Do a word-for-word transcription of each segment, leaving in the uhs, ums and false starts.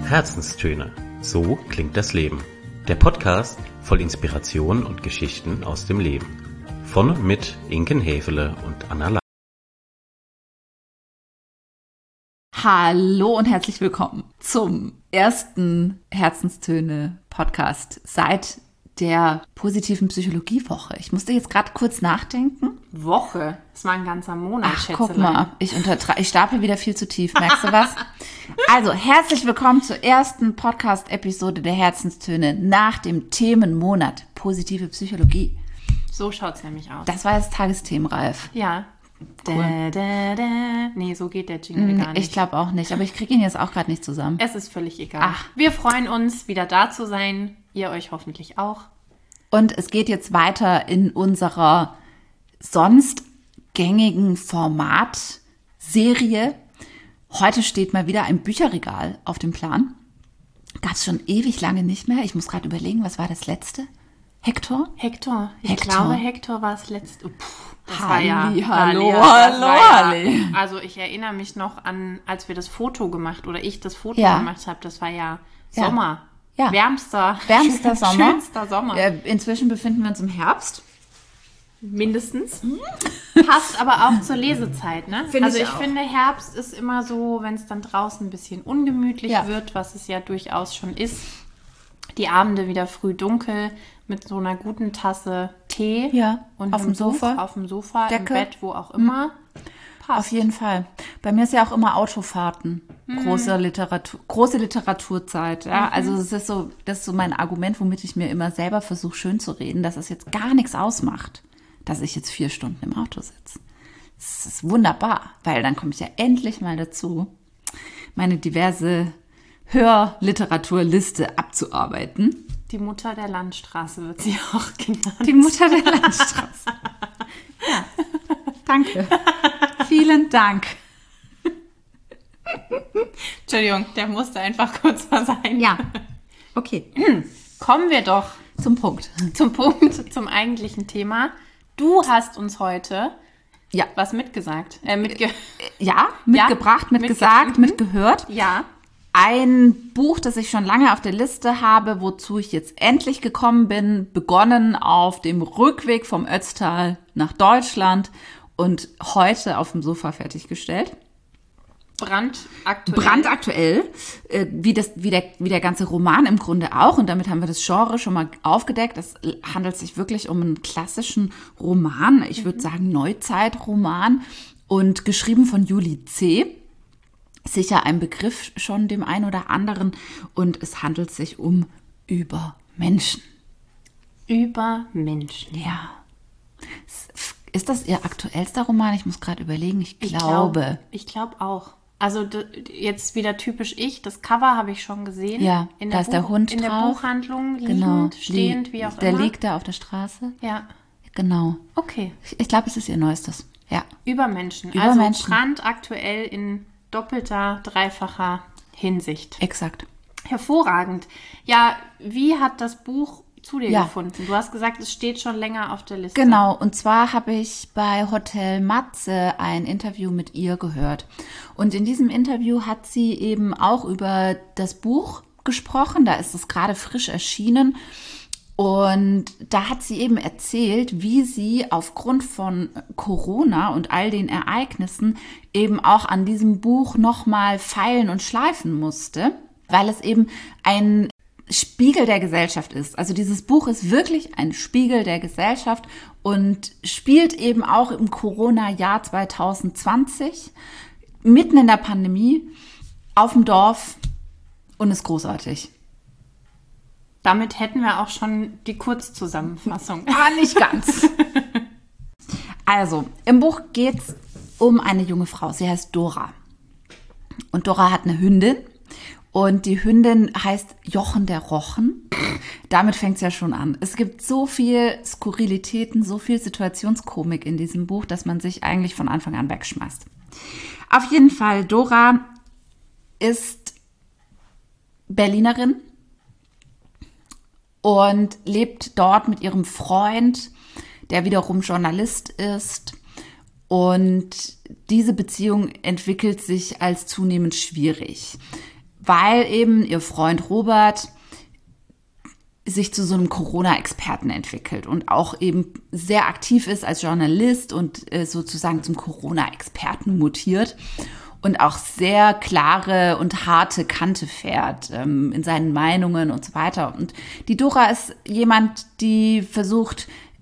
Herzenstöne. So klingt das Leben. Der Podcast voll Inspiration und Geschichten aus dem Leben. Von und mit Inken Häfele und Anna La. Hallo und herzlich willkommen zum ersten Herzenstöne-Podcast seit der positiven Psychologiewoche. Ich musste jetzt gerade kurz nachdenken. Woche? Das war ein ganzer Monat, Ach, Schätzelein. guck mal, ich, untertra- ich stapel wieder viel zu tief, merkst du was? Also, herzlich willkommen zur ersten Podcast-Episode der Herzenstöne nach dem Themenmonat positive Psychologie. So schaut's nämlich aus. Das war jetzt Tagesthemenreif. Ja. Cool. Da, da, da. Nee, so geht der Jingle gar nicht. Ich glaube auch nicht, aber ich kriege ihn jetzt auch gerade nicht zusammen. Es ist völlig egal. Ach. Wir freuen uns, wieder da zu sein. Ihr euch hoffentlich auch. Und es geht jetzt weiter in unserer sonst gängigen Formatserie. Heute steht mal wieder ein Bücherregal auf dem Plan. Gab es schon ewig lange nicht mehr. Ich muss gerade überlegen, was war das letzte? Hector? Hector. Ich Hector. glaube, Hector war das letzte. Oh, puh, das Halli, war ja, hallo, das hallo, war ja, Halli. Also ich erinnere mich noch an, als wir das Foto gemacht oder ich das Foto Ja. gemacht habe. Das war ja Ja. Sommer. Ja. Wärmster. Wärmster Sommer. Schönster Sommer. Äh, inzwischen befinden wir uns im Herbst. Mindestens. Passt aber auch zur Lesezeit, ne? Finde also ich ich auch. finde, Herbst ist immer so, wenn es dann draußen ein bisschen ungemütlich Ja. wird, was es ja durchaus schon ist. Die Abende wieder früh dunkel mit so einer guten Tasse Tee Ja, und auf einem dem Sofa. Buch, auf dem Sofa, Decke. im Bett, wo auch immer. Passt. Auf jeden Fall. Bei mir ist ja auch immer Autofahrten. Große Literatur, große Literaturzeit. Ja? Also es ist so, das ist so mein Argument, womit ich mir immer selber versuche, schön zu reden, dass es jetzt gar nichts ausmacht, dass ich jetzt vier Stunden im Auto sitze. Das ist wunderbar, weil dann komme ich ja endlich mal dazu, meine diverse Hörliteraturliste abzuarbeiten. Die Mutter der Landstraße wird sie auch genannt. Die Mutter der Landstraße. Ja, danke. Vielen Dank. Entschuldigung, der musste einfach kurz mal sein. Ja, okay. Kommen wir doch Zum Punkt. zum Punkt, zum eigentlichen Thema. Du hast uns heute Ja, was mitgesagt. Äh, mitge ja mitgebracht, Ja, mitgesagt, mitge- mitgehört. ja. Ein Buch, das ich schon lange auf der Liste habe, wozu ich jetzt endlich gekommen bin, begonnen auf dem Rückweg vom Ötztal nach Deutschland und heute auf dem Sofa fertiggestellt. Brandaktuell. Brandaktuell, äh, wie, das, wie, der, wie der ganze Roman im Grunde auch. Und damit haben wir das Genre schon mal aufgedeckt. Es handelt sich wirklich um einen klassischen Roman, ich würde sagen Neuzeitroman und geschrieben von Julie C., sicher ein Begriff schon dem einen oder anderen. Und es handelt sich um Übermenschen. Über Menschen. Ja. Ist das Ihr aktuellster Roman? Ich muss gerade überlegen. Ich glaube. Ich glaube glaub auch. Also d- jetzt wieder typisch ich. Das Cover habe ich schon gesehen. Ja, in da der ist der Buch- Hund In der drauf. Buchhandlung liegend, Genau. stehend, Lie- wie auch Der immer. liegt da auf der Straße. Ja, Genau. okay. Ich, ich glaube, es ist Ihr neuestes. Ja. Über Menschen. Über also Menschen. brandaktuell in doppelter, dreifacher Hinsicht. Exakt. Hervorragend. Ja, wie hat das Buch zu dir Ja. gefunden? Du hast gesagt, es steht schon länger auf der Liste. Genau, und zwar habe ich bei Hotel Matze ein Interview mit ihr gehört. Und in diesem Interview hat sie eben auch über das Buch gesprochen. Da ist es gerade frisch erschienen. Und da hat sie eben erzählt, wie sie aufgrund von Corona und all den Ereignissen eben auch an diesem Buch nochmal feilen und schleifen musste, weil es eben ein Spiegel der Gesellschaft ist. Also dieses Buch ist wirklich ein Spiegel der Gesellschaft und spielt eben auch im Corona-Jahr zwanzig zwanzig, mitten in der Pandemie, auf dem Dorf und ist großartig. Damit hätten wir auch schon die Kurzzusammenfassung. Ah, nicht ganz. Also, im Buch geht es um eine junge Frau. Sie heißt Dora. Und Dora hat eine Hündin. Und die Hündin heißt Jochen der Rochen. Damit fängt es ja schon an. Es gibt so viel Skurrilitäten, so viel Situationskomik in diesem Buch, dass man sich eigentlich von Anfang an wegschmeißt. Auf jeden Fall, Dora ist Berlinerin und lebt dort mit ihrem Freund, der wiederum Journalist ist. Und diese Beziehung entwickelt sich als zunehmend schwierig, weil eben ihr Freund Robert sich zu so einem Corona-Experten entwickelt und auch eben sehr aktiv ist als Journalist und äh, sozusagen zum Corona-Experten mutiert und auch sehr klare und harte Kante fährt ähm, in seinen Meinungen und so weiter. Und die Dora ist jemand, die versucht,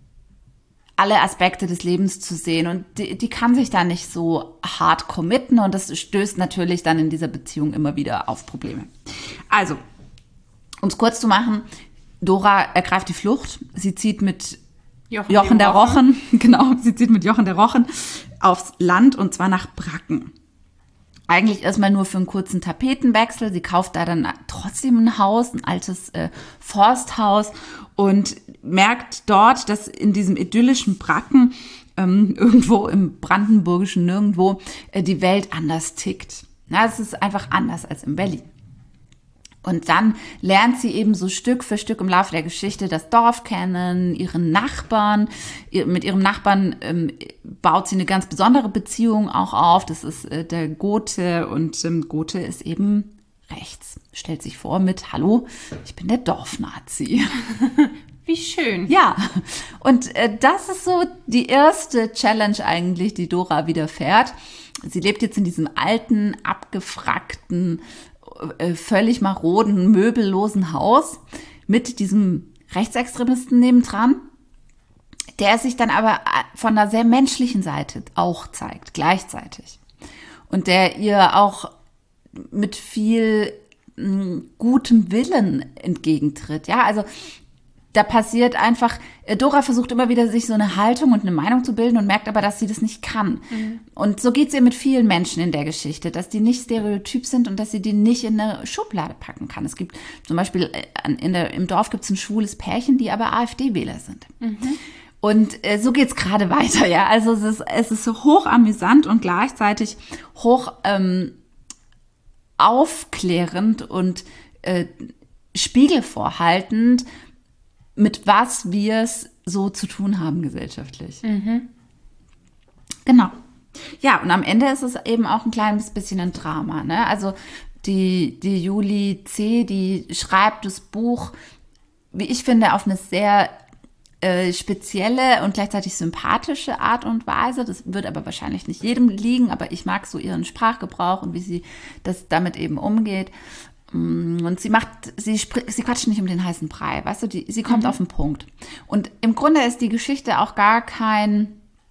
alle Aspekte des Lebens zu sehen und die, die kann sich da nicht so hart committen und das stößt natürlich dann in dieser Beziehung immer wieder auf Probleme. Also, um es kurz zu machen, Dora ergreift die Flucht. Sie zieht mit Jochen, Jochen der Rochen. Rochen, genau, sie zieht mit Jochen der Rochen aufs Land und zwar nach Bracken. Eigentlich erstmal nur für einen kurzen Tapetenwechsel. Sie kauft da dann trotzdem ein Haus, ein altes äh, Forsthaus und merkt dort, dass in diesem idyllischen Bracken ähm, irgendwo im brandenburgischen Nirgendwo äh, die Welt anders tickt. Na, es ist einfach anders als in Berlin. Und dann lernt sie eben so Stück für Stück im Laufe der Geschichte das Dorf kennen, ihren Nachbarn. Mit ihrem Nachbarn ähm, baut sie eine ganz besondere Beziehung auch auf. Das ist äh, der Gothe und ähm, Gothe ist eben rechts. Stellt sich vor mit, hallo, ich bin der Dorfnazi. Wie schön. Ja, und äh, das ist so die erste Challenge eigentlich, die Dora widerfährt. Sie lebt jetzt in diesem alten, abgefrackten, völlig maroden, möbellosen Haus mit diesem Rechtsextremisten nebendran, der sich dann aber von einer sehr menschlichen Seite auch zeigt, gleichzeitig. Und der ihr auch mit viel m, gutem Willen entgegentritt. Ja, also da passiert einfach, Dora versucht immer wieder, sich so eine Haltung und eine Meinung zu bilden und merkt aber, dass sie das nicht kann. Mhm. Und so geht es ihr mit vielen Menschen in der Geschichte, dass die nicht stereotyp sind und dass sie die nicht in eine Schublade packen kann. Es gibt zum Beispiel, in der, im Dorf gibt es ein schwules Pärchen, die aber AfD-Wähler sind. Mhm. Und äh, so geht es gerade weiter, ja. Also es ist, es ist so hoch amüsant und gleichzeitig hoch ähm, aufklärend und äh, spiegelvorhaltend, mit was wir es so zu tun haben gesellschaftlich. Mhm. Genau. Ja, und am Ende ist es eben auch ein kleines bisschen ein Drama, ne? Also die, die Julie C., die schreibt das Buch, wie ich finde, auf eine sehr äh, spezielle und gleichzeitig sympathische Art und Weise. Das wird aber wahrscheinlich nicht jedem liegen, aber ich mag so ihren Sprachgebrauch und wie sie das damit eben umgeht. Und sie macht, sie, sie quatscht nicht um den heißen Brei, weißt du, die, sie kommt mhm. auf den Punkt. Und im Grunde ist die Geschichte auch gar kein,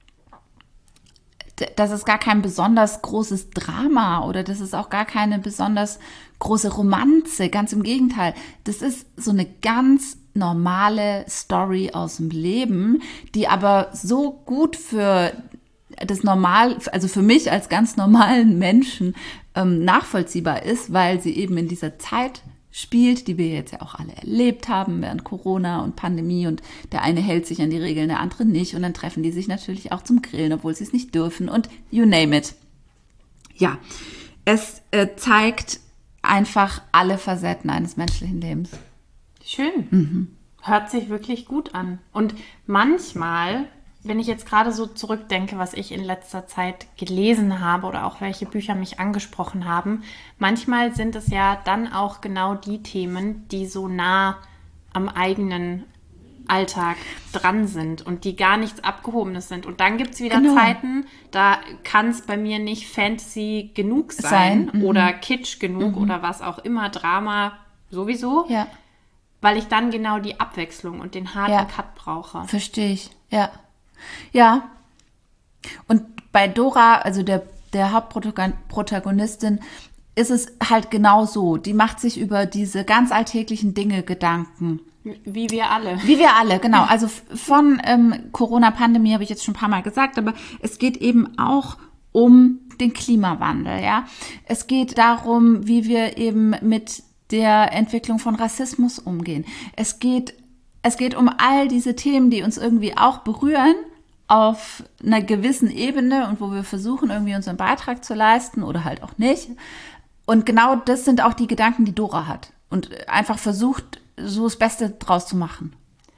das ist gar kein besonders großes Drama oder das ist auch gar keine besonders große Romanze, ganz im Gegenteil. Das ist so eine ganz normale Story aus dem Leben, die aber so gut für das normal, also für mich als ganz normalen Menschen ähm, nachvollziehbar ist, weil sie eben in dieser Zeit spielt, die wir jetzt ja auch alle erlebt haben während Corona und Pandemie und der eine hält sich an die Regeln, der andere nicht und dann treffen die sich natürlich auch zum Grillen, obwohl sie es nicht dürfen und you name it. Ja, es äh, zeigt einfach alle Facetten eines menschlichen Lebens. Schön. Mhm. Hört sich wirklich gut an. Und manchmal, wenn ich jetzt gerade so zurückdenke, was ich in letzter Zeit gelesen habe oder auch welche Bücher mich angesprochen haben, manchmal sind es ja dann auch genau die Themen, die so nah am eigenen Alltag dran sind und die gar nichts Abgehobenes sind. Und dann gibt es wieder genau. Zeiten, da kann es bei mir nicht Fantasy genug sein, sein. Mhm. oder Kitsch genug mhm. oder was auch immer, Drama sowieso, ja. weil ich dann genau die Abwechslung und den harten ja. Cut brauche. Verstehe ich, ja. Ja, und bei Dora, also der, der Hauptprotagonistin, ist es halt genau so. Die macht sich über diese ganz alltäglichen Dinge Gedanken. Wie wir alle. Wie wir alle, genau. Also von ähm, Corona-Pandemie habe ich jetzt schon ein paar Mal gesagt, aber es geht eben auch um den Klimawandel, ja. Es geht darum, wie wir eben mit der Entwicklung von Rassismus umgehen. Es geht Es geht um all diese Themen, die uns irgendwie auch berühren auf einer gewissen Ebene und wo wir versuchen, irgendwie unseren Beitrag zu leisten oder halt auch nicht. Und genau das sind auch die Gedanken, die Dora hat und einfach versucht, so das Beste draus zu machen.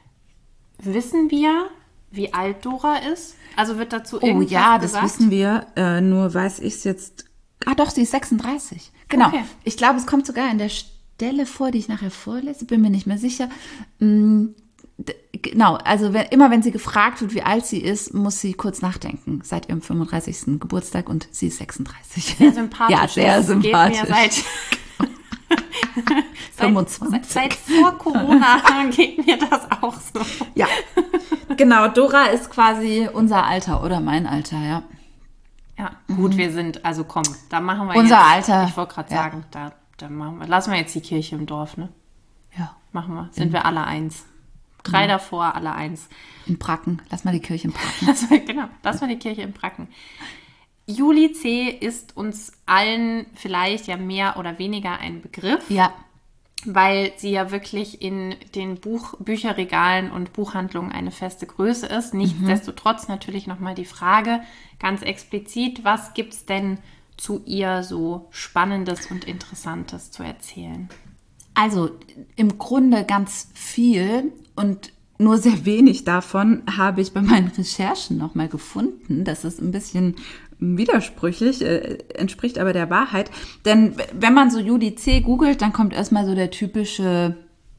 Wissen wir, wie alt Dora ist? Also wird dazu irgendwas gesagt? Oh ja, das gesagt? Wissen wir. Äh, nur weiß ich es jetzt ah doch, sie ist sechsunddreißig. Genau. Okay. Ich glaube, es kommt sogar in der Stelle vor, die ich nachher vorlese, bin mir nicht mehr sicher. Mm, d- Genau, also wenn, immer wenn sie gefragt wird, wie alt sie ist, muss sie kurz nachdenken. Seit ihrem fünfunddreißigsten Geburtstag und sie ist sechsunddreißig. Sehr sympathisch. Ja, sehr Das sympathisch. Geht mir seit, fünfundzwanzig. Seit, seit vor Corona geht mir das auch so. Ja, genau. Dora ist quasi unser Alter oder mein Alter, ja. Ja, gut, wir sind, also komm, da machen wir Unser jetzt. Alter. Ich wollte gerade Ja. sagen, da, da machen wir, lassen wir jetzt die Kirche im Dorf, ne? Ja. Machen wir. Sind wir alle eins. Drei Genau. davor, alle eins. In Bracken. Lass mal die Kirche in Bracken. Das war, genau, das war die Kirche in Bracken. Juli C. ist uns allen vielleicht ja mehr oder weniger ein Begriff, Ja. weil sie ja wirklich in den Buch, Bücherregalen und Buchhandlungen eine feste Größe ist. Nichtsdestotrotz natürlich nochmal die Frage, ganz explizit, was gibt es denn zu ihr so Spannendes und Interessantes zu erzählen? Also im Grunde ganz viel und nur sehr wenig davon habe ich bei meinen Recherchen nochmal gefunden. Das ist ein bisschen widersprüchlich, äh, entspricht aber der Wahrheit. Denn wenn man so Juli C. googelt, dann kommt erstmal so der typische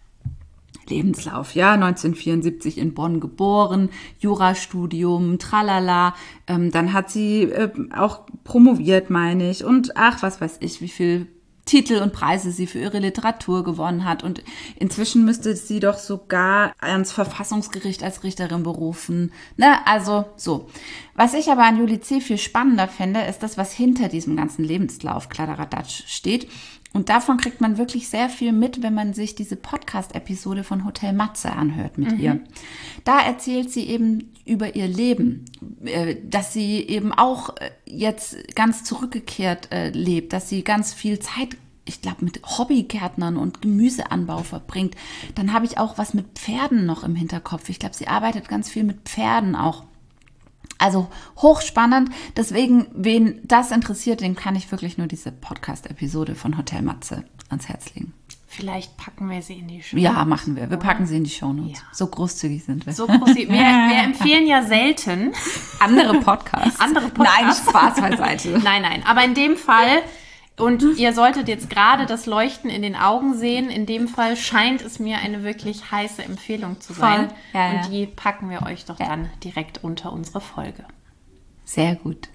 Lebenslauf. Ja, neunzehnhundertvierundsiebzig in Bonn geboren, Jurastudium, tralala. Ähm, dann hat sie äh, auch promoviert, meine ich. Und ach, was weiß ich, wie viel Titel und Preise sie für ihre Literatur gewonnen hat. Und inzwischen müsste sie doch sogar ans Verfassungsgericht als Richterin berufen. Ne, also so. Was ich aber an Juli C. viel spannender finde, ist das, was hinter diesem ganzen Lebenslauf Kladderadatsch steht. Und davon kriegt man wirklich sehr viel mit, wenn man sich diese Podcast-Episode von Hotel Matze anhört mit mhm. ihr. Da erzählt sie eben über ihr Leben, dass sie eben auch jetzt ganz zurückgekehrt lebt, dass sie ganz viel Zeit, ich glaube, mit Hobbygärtnern und Gemüseanbau verbringt. Dann habe ich auch was mit Pferden noch im Hinterkopf. Ich glaube, sie arbeitet ganz viel mit Pferden auch. Also hochspannend. Deswegen, wen das interessiert, dem kann ich wirklich nur diese Podcast-Episode von Hotel Matze ans Herz legen. Vielleicht packen wir sie in die Shownotes. Ja, machen wir. Wir packen sie in die Shownotes. Ja. So großzügig sind wir. So großzügig. Wir, wir empfehlen ja selten andere Podcasts. Andere Podcasts. Nein, Spaß beiseite. Nein, nein. Aber in dem Fall, und ihr solltet jetzt gerade das Leuchten in den Augen sehen, in dem Fall scheint es mir eine wirklich heiße Empfehlung zu sein. Ja, ja. Und die packen wir euch doch ja. dann direkt unter unsere Folge. Sehr gut.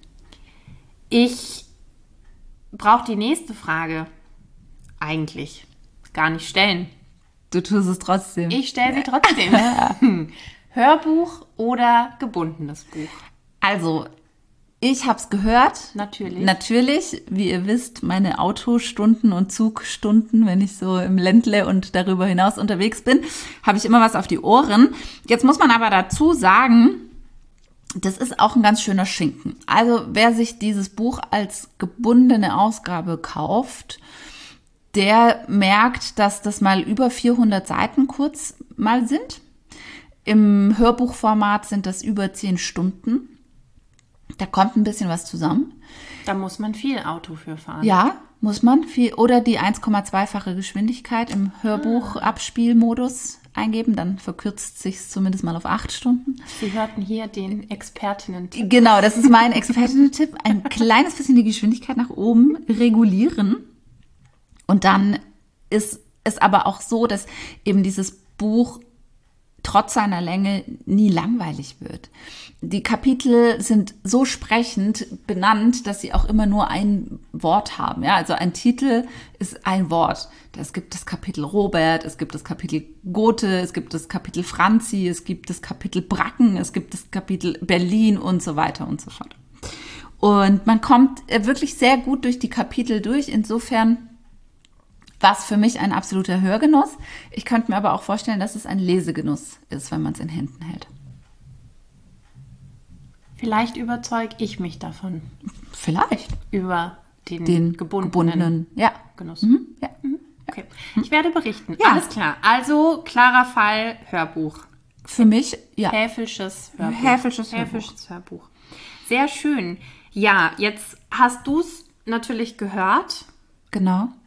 Ich brauche die nächste Frage eigentlich gar nicht stellen. Du tust es trotzdem. Ich stelle sie trotzdem. Hörbuch oder gebundenes Buch? Also, ich habe es gehört. Natürlich. Natürlich, wie ihr wisst, meine Autostunden und Zugstunden, wenn ich so im Ländle und darüber hinaus unterwegs bin, habe ich immer was auf die Ohren. Jetzt muss man aber dazu sagen, das ist auch ein ganz schöner Schinken. Also wer sich dieses Buch als gebundene Ausgabe kauft, der merkt, dass das mal über vierhundert Seiten kurz mal sind. Im Hörbuchformat sind das über zehn Stunden. Da kommt ein bisschen was zusammen. Da muss man viel Auto für fahren. Ja, muss man viel. Oder die eins Komma zwei-fache Geschwindigkeit im Hörbuch-Abspielmodus eingeben. Dann verkürzt sich zumindest mal auf acht Stunden. Sie hörten hier den Expertinnen-Tipp. Genau, das ist mein Expertinnen-Tipp. Ein kleines bisschen die Geschwindigkeit nach oben regulieren. Und dann ist es aber auch so, dass eben dieses Buch trotz seiner Länge nie langweilig wird. Die Kapitel sind so sprechend benannt, dass sie auch immer nur ein Wort haben. Ja, also ein Titel ist ein Wort. Es gibt das Kapitel Robert, es gibt das Kapitel Gothe, es gibt das Kapitel Franzi, es gibt das Kapitel Bracken, es gibt das Kapitel Berlin und so weiter und so fort. Und man kommt wirklich sehr gut durch die Kapitel durch. Insofern war es für mich ein absoluter Hörgenuss. Ich könnte mir aber auch vorstellen, dass es ein Lesegenuss ist, wenn man es in Händen hält. Vielleicht überzeuge ich mich davon. Vielleicht. Über den, den gebundenen, gebundenen ja. Genuss. Mhm. Ja. Mhm. Okay. Ich werde berichten. Ja. Alles klar. Also, klarer Fall, Hörbuch. Für mich, ja. Häfelsches Hörbuch. Häfelsches Hörbuch. Häfelsches Hörbuch. Sehr schön. Ja, jetzt hast du es natürlich gehört. Genau.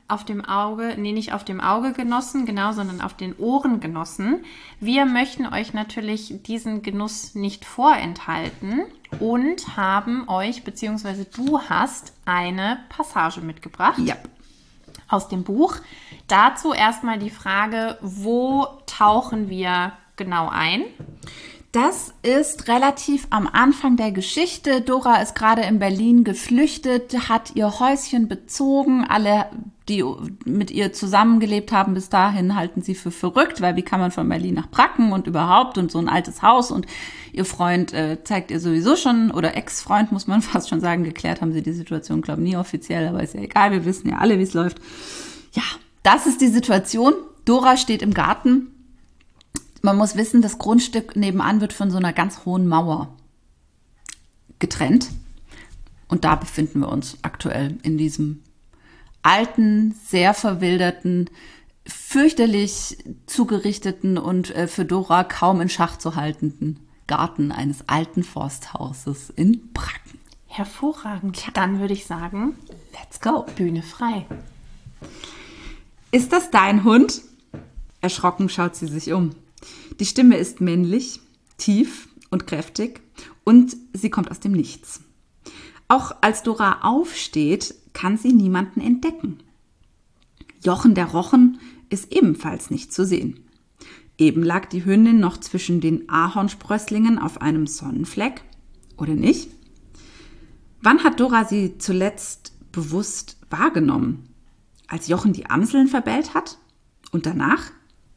auf dem Auge, nee, nicht auf dem Auge genossen, genau, sondern auf den Ohren genossen. Wir möchten euch natürlich diesen Genuss nicht vorenthalten und haben euch, beziehungsweise du hast eine Passage mitgebracht. Ja. Aus dem Buch. Dazu erstmal die Frage, wo tauchen wir genau ein? Das ist relativ am Anfang der Geschichte. Dora ist gerade in Berlin geflüchtet, hat ihr Häuschen bezogen. Alle, die mit ihr zusammengelebt haben, bis dahin halten sie für verrückt, weil wie kann man von Berlin nach Bracken und überhaupt und so ein altes Haus. Und ihr Freund äh, zeigt ihr sowieso schon, oder Ex-Freund muss man fast schon sagen, geklärt haben sie die Situation, glaube ich, nie offiziell, aber ist ja egal, wir wissen ja alle, wie es läuft. Ja, das ist die Situation. Dora steht im Garten. Man muss wissen, das Grundstück nebenan wird von so einer ganz hohen Mauer getrennt. Und da befinden wir uns aktuell in diesem alten, sehr verwilderten, fürchterlich zugerichteten und äh, für Dora kaum in Schach zu haltenden Garten eines alten Forsthauses in Bracken. Hervorragend. Dann würde ich sagen, let's go. Bühne frei. Ist das dein Hund? Erschrocken schaut sie sich um. Die Stimme ist männlich, tief und kräftig und sie kommt aus dem Nichts. Auch als Dora aufsteht, kann sie niemanden entdecken. Jochen der Rochen ist ebenfalls nicht zu sehen. Eben lag die Hündin noch zwischen den Ahornsprösslingen auf einem Sonnenfleck, oder nicht? Wann hat Dora sie zuletzt bewusst wahrgenommen? Als Jochen die Amseln verbellt hat? Und danach?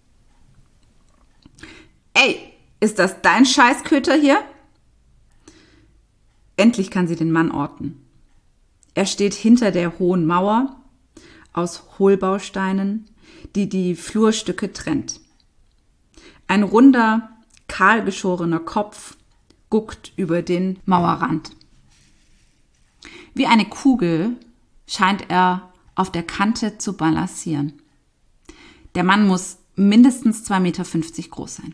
Ey, ist das dein Scheißköter hier? Endlich kann sie den Mann orten. Er steht hinter der hohen Mauer aus Hohlbausteinen, die die Flurstücke trennt. Ein runder, kahlgeschorener Kopf guckt über den Mauerrand. Wie eine Kugel scheint er auf der Kante zu balancieren. Der Mann muss mindestens zwei Meter fünfzig groß sein.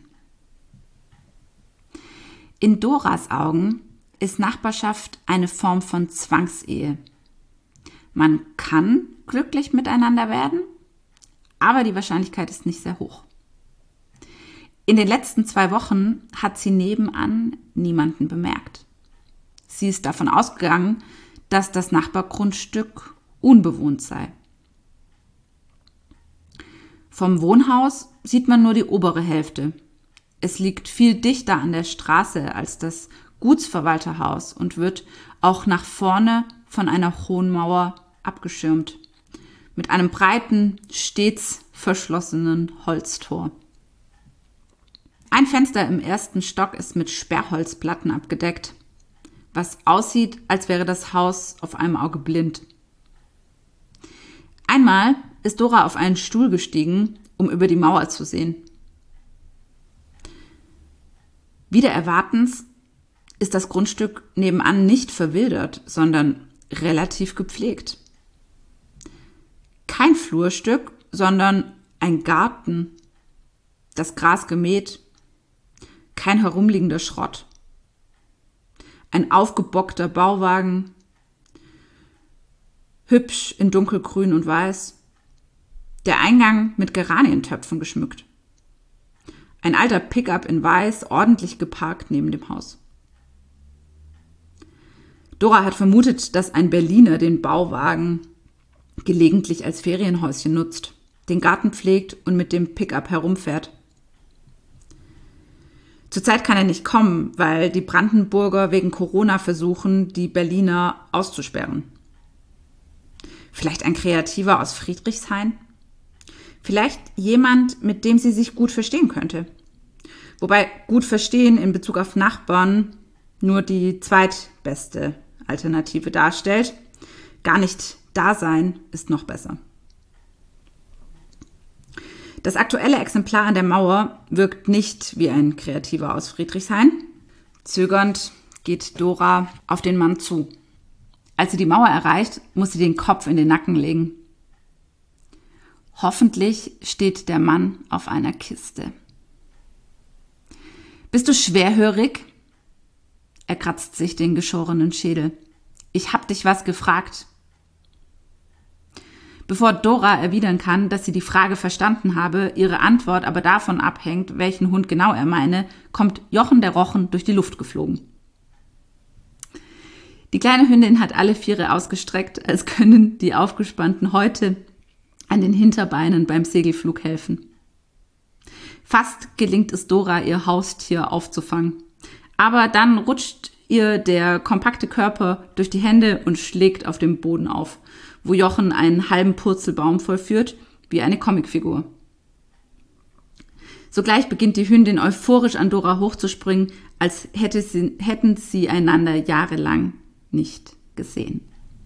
In Doras Augen ist Nachbarschaft eine Form von Zwangsehe. Man kann glücklich miteinander werden, aber die Wahrscheinlichkeit ist nicht sehr hoch. In den letzten zwei Wochen hat sie nebenan niemanden bemerkt. Sie ist davon ausgegangen, dass das Nachbargrundstück unbewohnt sei. Vom Wohnhaus sieht man nur die obere Hälfte. Es liegt viel dichter an der Straße als das Gutsverwalterhaus und wird auch nach vorne von einer hohen Mauer abgeschirmt, mit einem breiten, stets verschlossenen Holztor. Ein Fenster im ersten Stock ist mit Sperrholzplatten abgedeckt, was aussieht, als wäre das Haus auf einem Auge blind. Einmal ist Dora auf einen Stuhl gestiegen, um über die Mauer zu sehen. Wider Erwartens ist das Grundstück nebenan nicht verwildert, sondern relativ gepflegt. Kein Flurstück, sondern ein Garten, das Gras gemäht, kein herumliegender Schrott. Ein aufgebockter Bauwagen, hübsch in dunkelgrün und weiß, der Eingang mit Geranientöpfen geschmückt. Ein alter Pickup in weiß, ordentlich geparkt neben dem Haus. Dora hat vermutet, dass ein Berliner den Bauwagen gelegentlich als Ferienhäuschen nutzt, den Garten pflegt und mit dem Pickup herumfährt. Zurzeit kann er nicht kommen, weil die Brandenburger wegen Corona versuchen, die Berliner auszusperren. Vielleicht ein Kreativer aus Friedrichshain? Vielleicht jemand, mit dem sie sich gut verstehen könnte. Wobei gut verstehen in Bezug auf Nachbarn nur die zweitbeste Alternative darstellt. Gar nicht da sein ist noch besser. Das aktuelle Exemplar an der Mauer wirkt nicht wie ein Kreativer aus Friedrichshain. Zögernd geht Dora auf den Mann zu. Als sie die Mauer erreicht, muss sie den Kopf in den Nacken legen. Hoffentlich steht der Mann auf einer Kiste. Bist du schwerhörig? Er kratzt sich den geschorenen Schädel. Ich hab dich was gefragt. Bevor Dora erwidern kann, dass sie die Frage verstanden habe, ihre Antwort aber davon abhängt, welchen Hund genau er meine, kommt Jochen der Rochen durch die Luft geflogen. Die kleine Hündin hat alle Viere ausgestreckt, als können die aufgespannten Häute an den Hinterbeinen beim Segelflug helfen. Fast gelingt es Dora, ihr Haustier aufzufangen. Aber dann rutscht ihr der kompakte Körper durch die Hände und schlägt auf dem Boden auf, wo Jochen einen halben Purzelbaum vollführt, wie eine Comicfigur. Sogleich beginnt die Hündin euphorisch an Dora hochzuspringen, als hätte sie, hätten sie einander jahrelang nicht gesehen.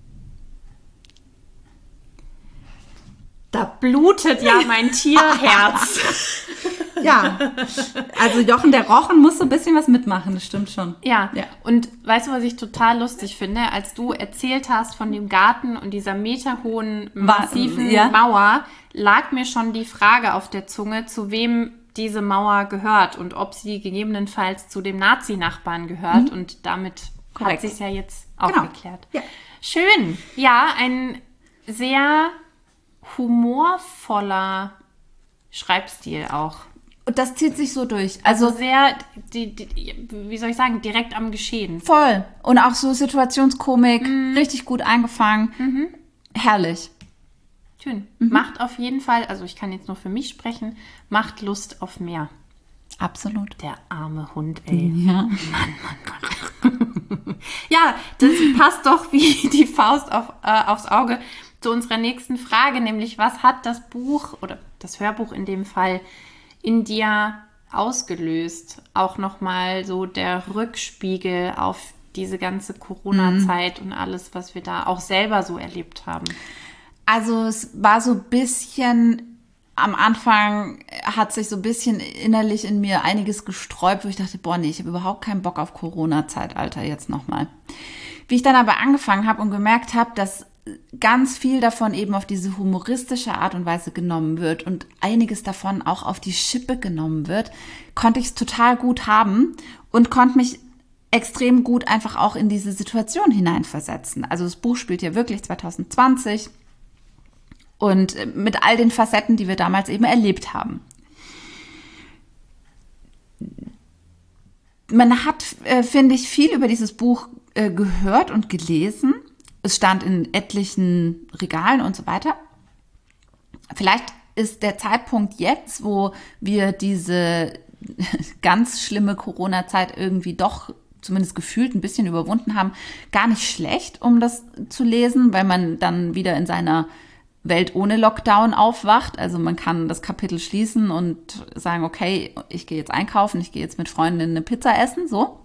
Da blutet ja mein Tierherz. Ja, also Jochen der Rochen muss so ein bisschen was mitmachen, das stimmt schon. Ja. ja, und weißt du, was ich total lustig finde? Als du erzählt hast von dem Garten und dieser meterhohen, massiven ja. Mauer, lag mir schon die Frage auf der Zunge, zu wem diese Mauer gehört und ob sie gegebenenfalls zu dem Nazi-Nachbarn gehört. Mhm. Und damit Korrekt. Hat sich ja jetzt auch genau. geklärt. Ja. Schön. Ja, ein sehr humorvoller Schreibstil auch. Und das zieht sich so durch. Also, also sehr, die, die, wie soll ich sagen, direkt am Geschehen. Voll. Und auch so Situationskomik, mhm. richtig gut eingefangen. Mhm. Herrlich. Schön. Mhm. Macht auf jeden Fall, also ich kann jetzt nur für mich sprechen, macht Lust auf mehr. Absolut. Der arme Hund, ey. Ja. Mann, Mann, Mann. Ja, das passt doch wie die Faust auf, äh, aufs Auge zu unserer nächsten Frage, nämlich was hat das Buch oder das Hörbuch in dem Fall in dir ausgelöst? Auch nochmal so der Rückspiegel auf diese ganze Corona-Zeit mhm. und alles, was wir da auch selber so erlebt haben. Also es war so ein bisschen, am Anfang hat sich so ein bisschen innerlich in mir einiges gesträubt, wo ich dachte, boah nee, ich habe überhaupt keinen Bock auf Corona-Zeitalter jetzt nochmal. Wie ich dann aber angefangen habe und gemerkt habe, dass ganz viel davon eben auf diese humoristische Art und Weise genommen wird und einiges davon auch auf die Schippe genommen wird, konnte ich es total gut haben und konnte mich extrem gut einfach auch in diese Situation hineinversetzen. Also das Buch spielt ja wirklich zwanzig zwanzig und mit all den Facetten, die wir damals eben erlebt haben. Man hat, äh, finde ich, viel über dieses Buch äh, gehört und gelesen. Es stand in etlichen Regalen und so weiter. Vielleicht ist der Zeitpunkt jetzt, wo wir diese ganz schlimme Corona-Zeit irgendwie doch zumindest gefühlt ein bisschen überwunden haben, gar nicht schlecht, um das zu lesen, weil man dann wieder in seiner Welt ohne Lockdown aufwacht. Also man kann das Kapitel schließen und sagen, okay, ich gehe jetzt einkaufen, ich gehe jetzt mit Freundinnen eine Pizza essen, so.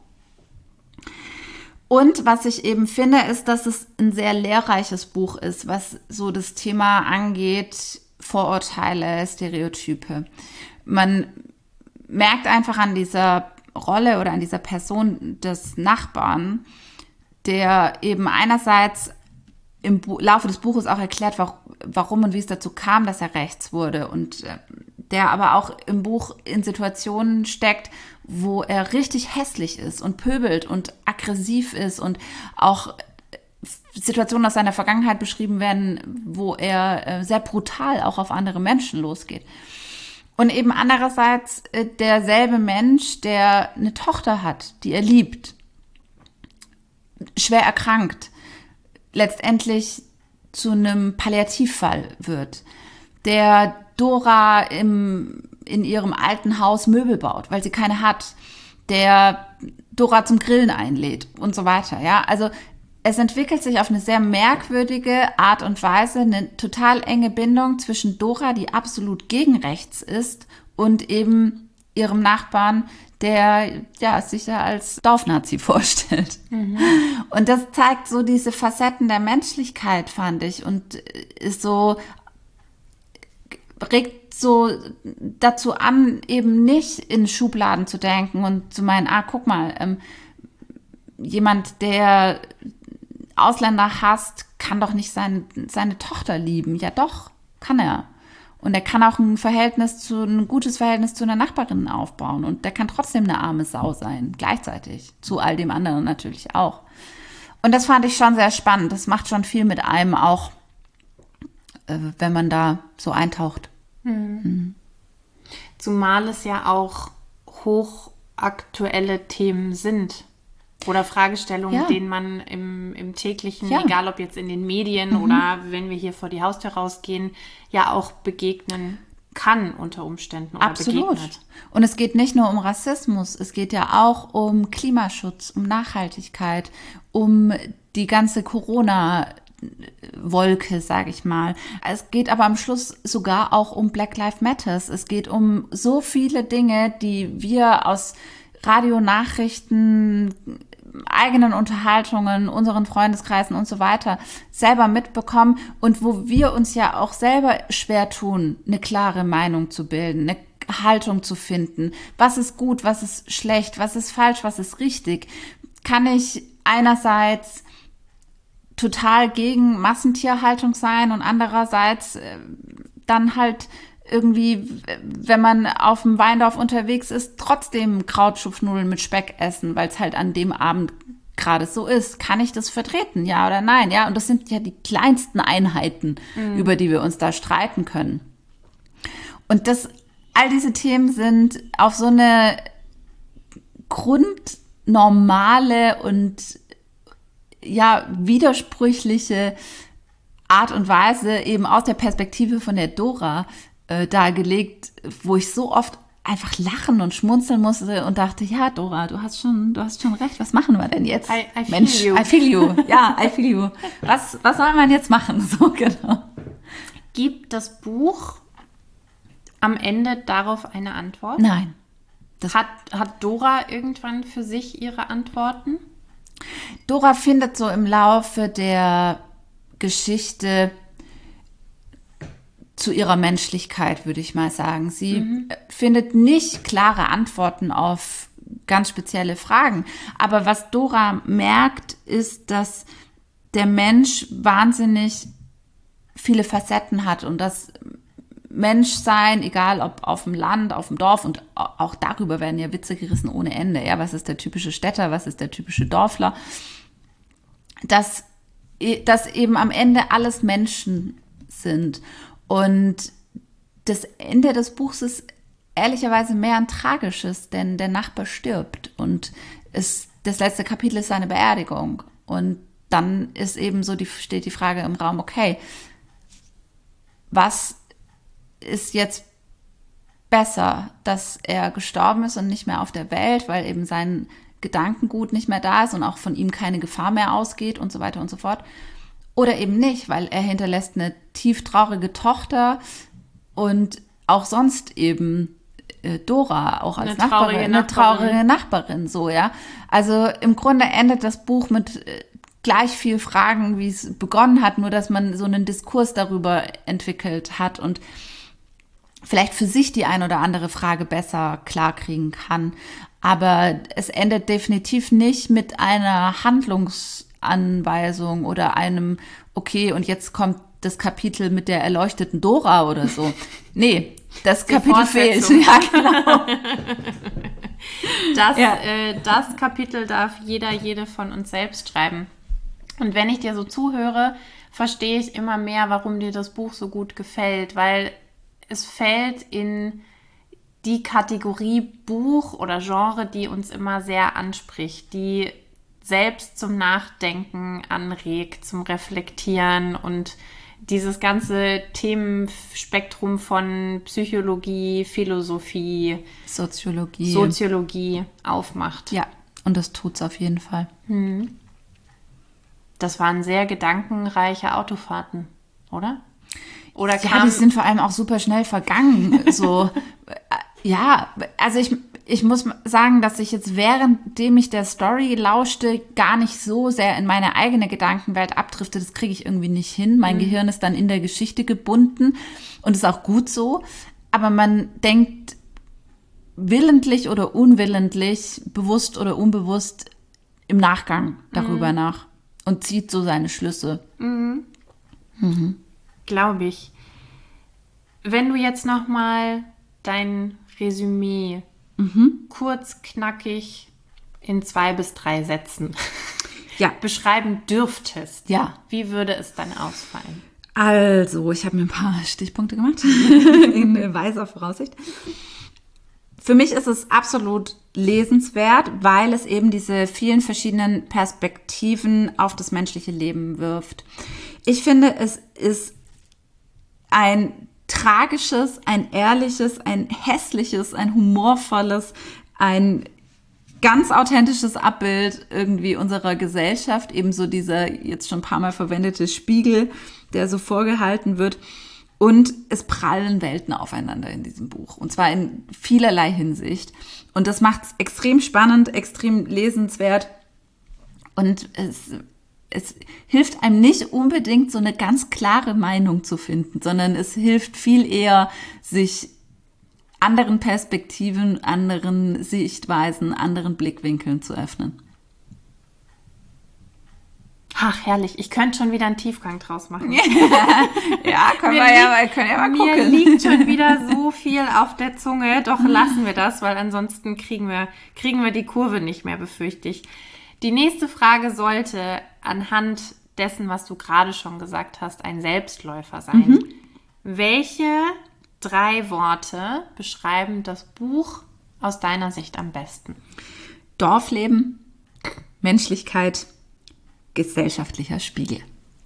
Und was ich eben finde, ist, dass es ein sehr lehrreiches Buch ist, was so das Thema angeht, Vorurteile, Stereotype. Man merkt einfach an dieser Rolle oder an dieser Person des Nachbarn, der eben einerseits im Laufe des Buches auch erklärt, warum und wie es dazu kam, dass er rechts wurde und der aber auch im Buch in Situationen steckt, wo er richtig hässlich ist und pöbelt und aggressiv ist und auch Situationen aus seiner Vergangenheit beschrieben werden, wo er sehr brutal auch auf andere Menschen losgeht. Und eben andererseits derselbe Mensch, der eine Tochter hat, die er liebt, schwer erkrankt, letztendlich zu einem Palliativfall wird, der Dora im, in ihrem alten Haus Möbel baut, weil sie keine hat, der Dora zum Grillen einlädt und so weiter. Ja, also es entwickelt sich auf eine sehr merkwürdige Art und Weise eine total enge Bindung zwischen Dora, die absolut gegen rechts ist, und eben ihrem Nachbarn, der ja sich ja als Dorfnazi vorstellt. Mhm. Und das zeigt so diese Facetten der Menschlichkeit, fand ich, und ist so, regt so dazu an, eben nicht in Schubladen zu denken und zu meinen, ah, guck mal, ähm, jemand, der Ausländer hasst, kann doch nicht sein, seine Tochter lieben. Ja doch, kann er. Und er kann auch ein Verhältnis zu, ein gutes Verhältnis zu einer Nachbarin aufbauen. Und der kann trotzdem eine arme Sau sein, gleichzeitig. Zu all dem anderen natürlich auch. Und das fand ich schon sehr spannend. Das macht schon viel mit einem auch. äh, wenn man da so eintaucht. Mhm. Mhm. Zumal es ja auch hochaktuelle Themen sind. Oder Fragestellungen, ja. denen man im, im täglichen, ja. egal ob jetzt in den Medien mhm. oder wenn wir hier vor die Haustür rausgehen, ja auch begegnen kann unter Umständen oder Absolut. begegnet. Und es geht nicht nur um Rassismus, es geht ja auch um Klimaschutz, um Nachhaltigkeit, um die ganze Corona-Wolke, sage ich mal. Es geht aber am Schluss sogar auch um Black Lives Matter. Es geht um so viele Dinge, die wir aus Radionachrichten, eigenen Unterhaltungen, unseren Freundeskreisen und so weiter selber mitbekommen und wo wir uns ja auch selber schwer tun, eine klare Meinung zu bilden, eine Haltung zu finden. Was ist gut, was ist schlecht, was ist falsch, was ist richtig? Kann ich einerseits total gegen Massentierhaltung sein und andererseits äh, dann halt irgendwie, wenn man auf dem Weindorf unterwegs ist, trotzdem Krautschupfnudeln mit Speck essen, weil es halt an dem Abend gerade so ist. Kann ich das vertreten, ja oder nein? Ja, und das sind ja die kleinsten Einheiten, mhm. über die wir uns da streiten können. Und das, all diese Themen sind auf so eine grundnormale und ja widersprüchliche Art und Weise eben aus der Perspektive von der Dora äh, dargelegt, wo ich so oft einfach lachen und schmunzeln musste und dachte, ja, Dora, du hast schon, du hast schon recht, was machen wir denn jetzt? I, I feel Mensch, you. I feel you. Ja, I feel you. Was, was soll man jetzt machen? So, genau. Gibt das Buch am Ende darauf eine Antwort? Nein. Das hat, hat Dora irgendwann für sich ihre Antworten? Dora findet so im Laufe der Geschichte zu ihrer Menschlichkeit, würde ich mal sagen. Sie mhm. findet nicht klare Antworten auf ganz spezielle Fragen. Aber was Dora merkt, ist, dass der Mensch wahnsinnig viele Facetten hat und das Menschsein, egal ob auf dem Land, auf dem Dorf, und auch darüber werden ja Witze gerissen ohne Ende. Ja, was ist der typische Städter, was ist der typische Dorfler? Dass, dass eben am Ende alles Menschen sind. Und das Ende des Buchs ist ehrlicherweise mehr ein tragisches, denn der Nachbar stirbt und es, das letzte Kapitel ist seine Beerdigung. Und dann ist eben so die, steht die Frage im Raum, okay, was ist jetzt besser, dass er gestorben ist und nicht mehr auf der Welt, weil eben sein Gedankengut nicht mehr da ist und auch von ihm keine Gefahr mehr ausgeht und so weiter und so fort. Oder eben nicht, weil er hinterlässt eine tief traurige Tochter und auch sonst eben äh, Dora, auch als eine Nachbarin, traurige eine Nachbarin. traurige Nachbarin, so, ja. Also im Grunde endet das Buch mit äh, gleich viel Fragen, wie es begonnen hat, nur dass man so einen Diskurs darüber entwickelt hat und vielleicht für sich die ein oder andere Frage besser klarkriegen kann. Aber es endet definitiv nicht mit einer Handlungsanweisung oder einem, okay, und jetzt kommt das Kapitel mit der erleuchteten Dora oder so. Nee, das die Kapitel fehlt. Ja, genau. Das, ja. äh, das Kapitel darf jeder, jede von uns selbst schreiben. Und wenn ich dir so zuhöre, verstehe ich immer mehr, warum dir das Buch so gut gefällt, weil es fällt in die Kategorie Buch oder Genre, die uns immer sehr anspricht, die selbst zum Nachdenken anregt, zum Reflektieren und dieses ganze Themenspektrum von Psychologie, Philosophie, Soziologie, Soziologie aufmacht. Ja, und das tut's auf jeden Fall. Hm. Das waren sehr gedankenreiche Autofahrten, oder? Oder ja, kam die sind vor allem auch super schnell vergangen. So, ja, also ich, ich muss sagen, dass ich jetzt währenddem ich der Story lauschte, gar nicht so sehr in meine eigene Gedankenwelt abdrifte. Das kriege ich irgendwie nicht hin. Mein mhm. Gehirn ist dann in der Geschichte gebunden und ist auch gut so. Aber man denkt willentlich oder unwillentlich, bewusst oder unbewusst im Nachgang darüber mhm. nach und zieht so seine Schlüsse. Mhm. Mhm. Glaube ich. Wenn du jetzt noch mal dein Resümee mhm. kurz, knackig in zwei bis drei Sätzen ja. beschreiben dürftest, ja. wie würde es dann ausfallen? Also, ich habe mir ein paar Stichpunkte gemacht, in weiser Voraussicht. Für mich ist es absolut lesenswert, weil es eben diese vielen verschiedenen Perspektiven auf das menschliche Leben wirft. Ich finde, es ist ein tragisches, ein ehrliches, ein hässliches, ein humorvolles, ein ganz authentisches Abbild irgendwie unserer Gesellschaft. Ebenso dieser jetzt schon ein paar Mal verwendete Spiegel, der so vorgehalten wird. Und es prallen Welten aufeinander in diesem Buch. Und zwar in vielerlei Hinsicht. Und das macht es extrem spannend, extrem lesenswert. Und es, es hilft einem nicht unbedingt, so eine ganz klare Meinung zu finden, sondern es hilft viel eher, sich anderen Perspektiven, anderen Sichtweisen, anderen Blickwinkeln zu öffnen. Ach, herrlich. Ich könnte schon wieder einen Tiefgang draus machen. Ja, können wir, ja, liegt, können ja mal gucken. Mir liegt schon wieder so viel auf der Zunge. Doch lassen wir das, weil ansonsten kriegen wir, kriegen wir die Kurve nicht mehr, befürchte ich. Die nächste Frage sollte anhand dessen, was du gerade schon gesagt hast, ein Selbstläufer sein. Mhm. Welche drei Worte beschreiben das Buch aus deiner Sicht am besten? Dorfleben, Menschlichkeit, gesellschaftlicher Spiegel.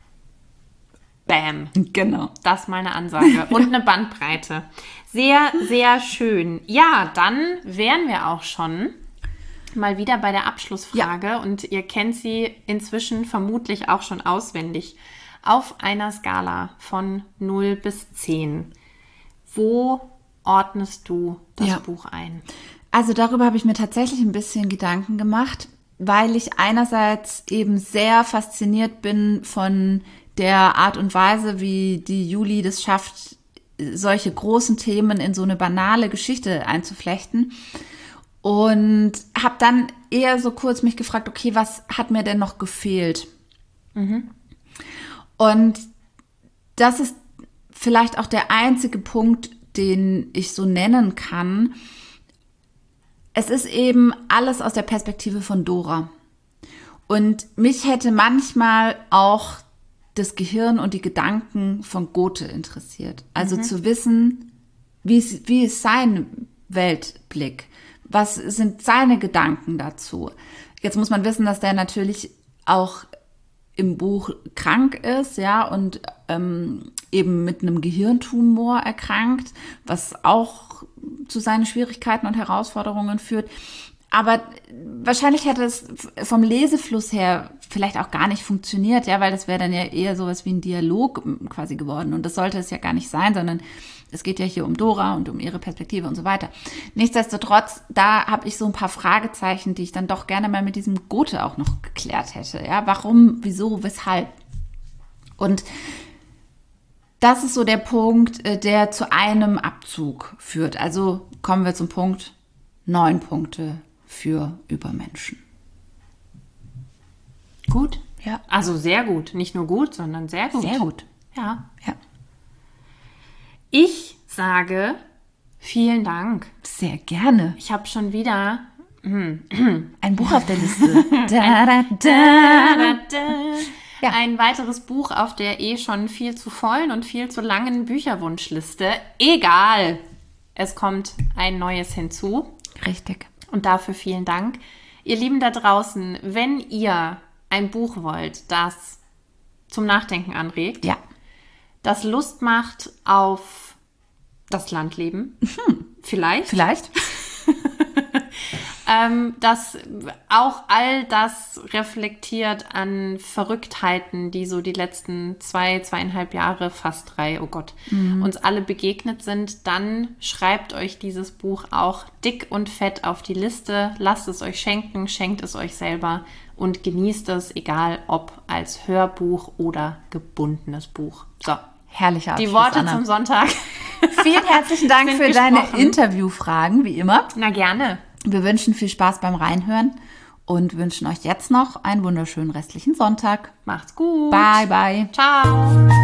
Bam. Genau. Das ist meine Ansage. Und eine Bandbreite. Sehr, sehr schön. Ja, dann wären wir auch schon mal wieder bei der Abschlussfrage. Ja. Und ihr kennt sie inzwischen vermutlich auch schon auswendig. Auf einer Skala von null bis zehn. Wo ordnest du das ja. Buch ein? Also darüber habe ich mir tatsächlich ein bisschen Gedanken gemacht, weil ich einerseits eben sehr fasziniert bin von der Art und Weise, wie die Julie das schafft, solche großen Themen in so eine banale Geschichte einzuflechten. Und habe dann eher so kurz mich gefragt, okay, was hat mir denn noch gefehlt? Mhm. Und das ist vielleicht auch der einzige Punkt, den ich so nennen kann. Es ist eben alles aus der Perspektive von Dora. Und mich hätte manchmal auch das Gehirn und die Gedanken von Goethe interessiert. Also mhm. zu wissen, wie ist, wie ist sein Weltblick? Was sind seine Gedanken dazu? Jetzt muss man wissen, dass der natürlich auch im Buch krank ist, ja, und ähm, eben mit einem Gehirntumor erkrankt, was auch zu seinen Schwierigkeiten und Herausforderungen führt. Aber wahrscheinlich hätte es vom Lesefluss her vielleicht auch gar nicht funktioniert, ja, weil das wäre dann ja eher sowas wie ein Dialog quasi geworden. Und das sollte es ja gar nicht sein, sondern es geht ja hier um Dora und um ihre Perspektive und so weiter. Nichtsdestotrotz, da habe ich so ein paar Fragezeichen, die ich dann doch gerne mal mit diesem Goethe auch noch geklärt hätte. Ja, warum, wieso, weshalb? Und das ist so der Punkt, der zu einem Abzug führt. Also kommen wir zum Punkt neun Punkte für Übermenschen. Gut. Ja. Also sehr gut. Nicht nur gut, sondern sehr gut. Sehr gut. Ja. Ja. Ich sage vielen Dank. Sehr gerne. Ich habe schon wieder ein Buch auf der Liste. da, da, da. Da, da. Ja. Ein weiteres Buch auf der eh schon viel zu vollen und viel zu langen Bücherwunschliste. Egal. Es kommt ein neues hinzu. Richtig. Und dafür vielen Dank. Ihr Lieben da draußen, wenn ihr ein Buch wollt, das zum Nachdenken anregt, ja. das Lust macht auf das Landleben, hm. vielleicht, vielleicht, ähm, das auch all das reflektiert an Verrücktheiten, die so die letzten zwei, zweieinhalb Jahre, fast drei, oh Gott, mhm. uns alle begegnet sind, dann schreibt euch dieses Buch auch dick und fett auf die Liste, lasst es euch schenken, schenkt es euch selber und genießt es, egal ob als Hörbuch oder gebundenes Buch. So. Herrlicher Abschluss, die Worte Anna. Zum Sonntag. Vielen herzlichen Dank für gesprochen. Deine Interviewfragen, wie immer. Na, gerne. Wir wünschen viel Spaß beim Reinhören und wünschen euch jetzt noch einen wunderschönen restlichen Sonntag. Macht's gut. Bye, bye. Ciao.